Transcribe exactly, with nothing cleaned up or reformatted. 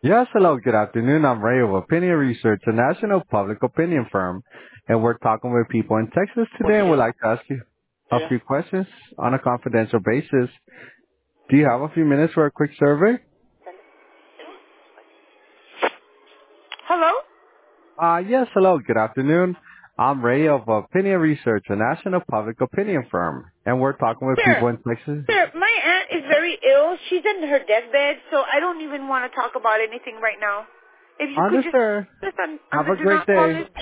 Yes, hello, good afternoon. I'm Ray of Opinion Research, a national public opinion firm, and we're talking with people in Texas Buen today, and we'd día. like to ask you a Yeah. few questions on a confidential basis. Do you have a few minutes for a quick survey? Hello? Uh, yes, hello, good afternoon. I'm Ray of Opinion Research, a national public opinion firm, and we're talking with Sir, people in Texas. sir, my aunt is very ill. She's in her deathbed, so I don't even want to talk about anything right now. If you could just Understood. put this on, on Have the a do great not call day. list,